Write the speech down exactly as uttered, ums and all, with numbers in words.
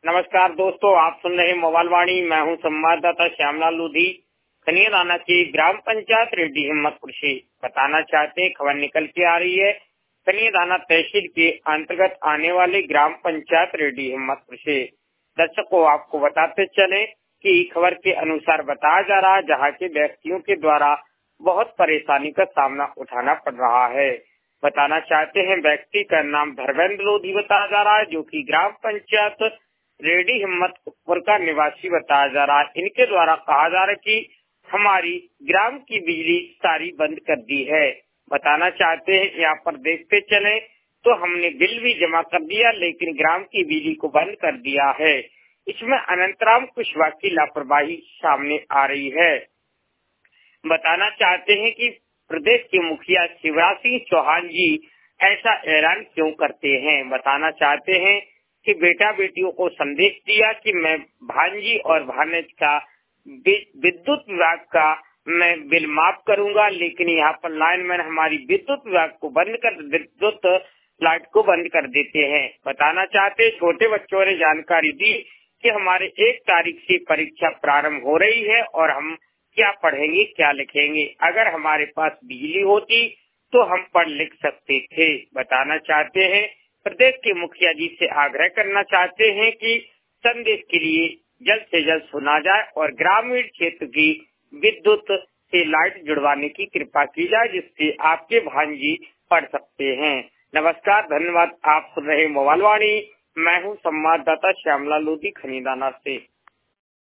नमस्कार दोस्तों, आप सुन रहे मोबाइल वाणी। मैं हूं संवाददाता श्यामलाल लोधी। खनियादाना की ग्राम पंचायत रेड्डी हिम्मतपुर से बताना चाहते हैं, खबर निकल के आ रही है। खनियादाना तहसील के अंतर्गत आने वाले ग्राम पंचायत रेड्डी हिम्मतपुर से दर्शकों आपको बताते चले कि खबर के अनुसार बताया जा रहा है, जहाँ के व्यक्तियों के द्वारा बहुत परेशानी का सामना उठाना पड़ रहा है। बताना चाहते हैं, व्यक्ति का नाम धर्मेंद्र लोधी बताया जा रहा है, जो कि ग्राम पंचायत रेड्डी हिम्मतपुर का निवासी बताया जा रहा है। इनके द्वारा कहा जा रहा है कि हमारी ग्राम की बिजली सारी बंद कर दी है। बताना चाहते हैं, यहाँ पर देखते चले तो हमने बिल भी जमा कर दिया, लेकिन ग्राम की बिजली को बंद कर दिया है। इसमें अनंतराम कुशवाहा की लापरवाही सामने आ रही है। बताना चाहते हैं कि प्रदेश के मुखिया शिवराज सिंह चौहान जी ऐसा ऐलान क्यों करते हैं। बताना चाहते हैं कि बेटा बेटियों को संदेश दिया कि मैं भांजी और भानेज का विद्युत विभाग का मैं बिल माफ करूंगा, लेकिन यहाँ पर लाइनमैन हमारी विद्युत विभाग को बंद कर विद्युत लाइट को बंद कर देते हैं। बताना चाहते छोटे बच्चों ने जानकारी दी कि हमारे एक तारीख से परीक्षा प्रारंभ हो रही है और हम क्या पढ़ेंगे क्या लिखेंगे। अगर हमारे पास बिजली होती तो हम पढ़ लिख सकते थे। बताना चाहते हैं, प्रदेश के मुखिया जी से आग्रह करना चाहते हैं कि संदेश के लिए जल्द से जल्द सुना जाए और ग्रामीण क्षेत्र की विद्युत से लाइट जुड़वाने की कृपा की जाए, जिससे आपके भांजी पढ़ सकते हैं। नमस्कार, धन्यवाद। आप सुन रहे मोबाइल वाणी। मैं हूं संवाददाता श्यामलाल लोधी खनियादाना से।